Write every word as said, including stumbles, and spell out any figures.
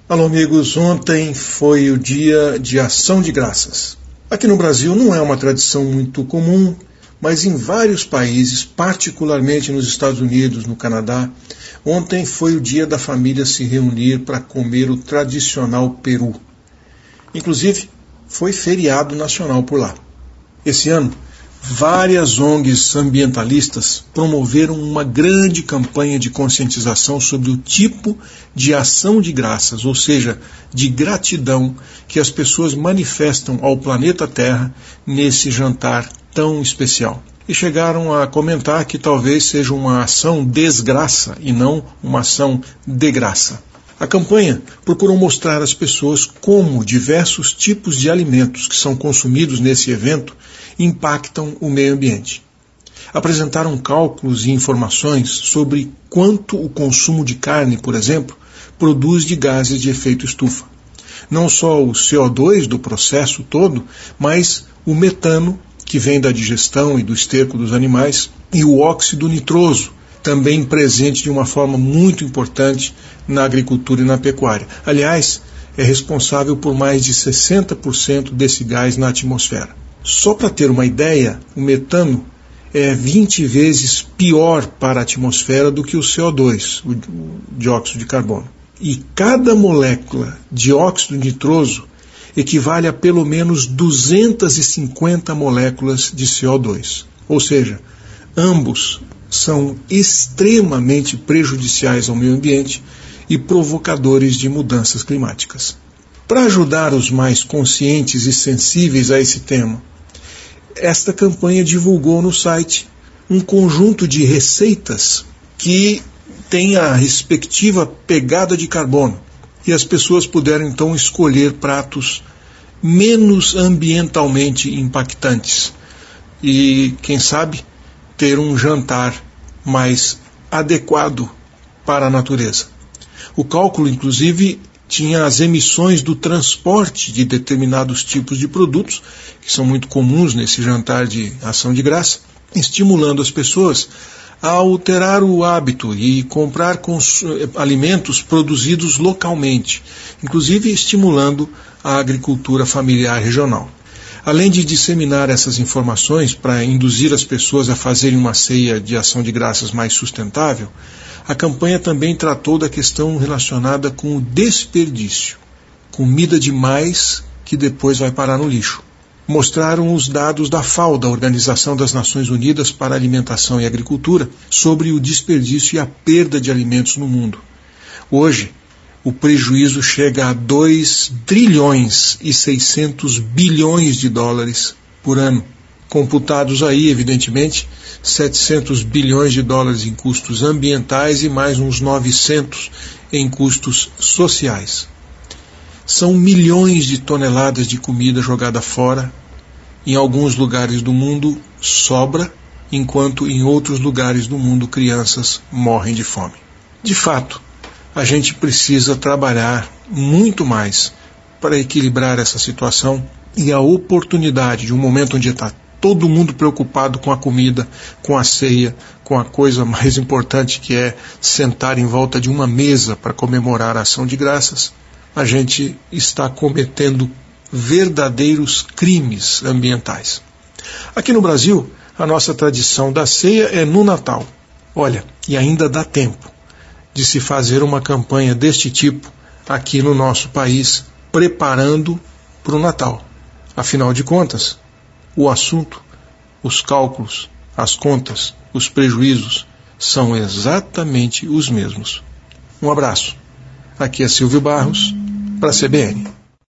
Alô, amigos, ontem foi o dia de Ação de Graças. Aqui no Brasil não é uma tradição muito comum, mas em vários países, particularmente nos Estados Unidos, no Canadá, ontem foi o dia da família se reunir para comer o tradicional peru. Inclusive, foi feriado nacional por lá. Esse ano, várias O N Gs ambientalistas promoveram uma grande campanha de conscientização sobre o tipo de ação de graças, ou seja, de gratidão que as pessoas manifestam ao planeta Terra nesse jantar tão especial. E chegaram a comentar que talvez seja uma ação desgraça e não uma ação de graça. A campanha procurou mostrar às pessoas como diversos tipos de alimentos que são consumidos nesse evento impactam o meio ambiente. Apresentaram cálculos e informações sobre quanto o consumo de carne, por exemplo, produz de gases de efeito estufa. Não só o C O dois do processo todo, mas o metano, que vem da digestão e do esterco dos animais, e o óxido nitroso, também presente de uma forma muito importante na agricultura e na pecuária. Aliás, é responsável por mais de sessenta por cento desse gás na atmosfera. Só para ter uma ideia, o metano é vinte vezes pior para a atmosfera do que o C O dois, o dióxido de carbono. E cada molécula de óxido nitroso equivale a pelo menos duzentas e cinquenta moléculas de C O dois. Ou seja, ambos são extremamente prejudiciais ao meio ambiente e provocadores de mudanças climáticas. Para ajudar os mais conscientes e sensíveis a esse tema, esta campanha divulgou no site um conjunto de receitas que tem a respectiva pegada de carbono, e as pessoas puderam então escolher pratos menos ambientalmente impactantes e, quem sabe, ter um jantar mais adequado para a natureza. O cálculo, inclusive, tinha as emissões do transporte de determinados tipos de produtos, que são muito comuns nesse jantar de ação de graça, estimulando as pessoas a alterar o hábito e comprar alimentos produzidos localmente, inclusive estimulando a agricultura familiar regional. Além de disseminar essas informações para induzir as pessoas a fazerem uma ceia de ação de graças mais sustentável, a campanha também tratou da questão relacionada com o desperdício, comida demais que depois vai parar no lixo. Mostraram os dados da FAO, da Organização das Nações Unidas para a Alimentação e Agricultura, sobre o desperdício e a perda de alimentos no mundo. Hoje, o prejuízo chega a dois trilhões e seiscentos bilhões de dólares por ano. Computados aí, evidentemente, setecentos bilhões de dólares em custos ambientais e mais uns novecentos em custos sociais. São milhões de toneladas de comida jogada fora. Em alguns lugares do mundo sobra, enquanto em outros lugares do mundo crianças morrem de fome. De fato, a gente precisa trabalhar muito mais para equilibrar essa situação, e a oportunidade de um momento onde está todo mundo preocupado com a comida, com a ceia, com a coisa mais importante que é sentar em volta de uma mesa para comemorar a ação de graças, a gente está cometendo verdadeiros crimes ambientais. Aqui no Brasil, a nossa tradição da ceia é no Natal. Olha, e ainda dá tempo de se fazer uma campanha deste tipo aqui no nosso país, preparando para o Natal. Afinal de contas, o assunto, os cálculos, as contas, os prejuízos são exatamente os mesmos. Um abraço. Aqui é Silvio Barros, para a C B N.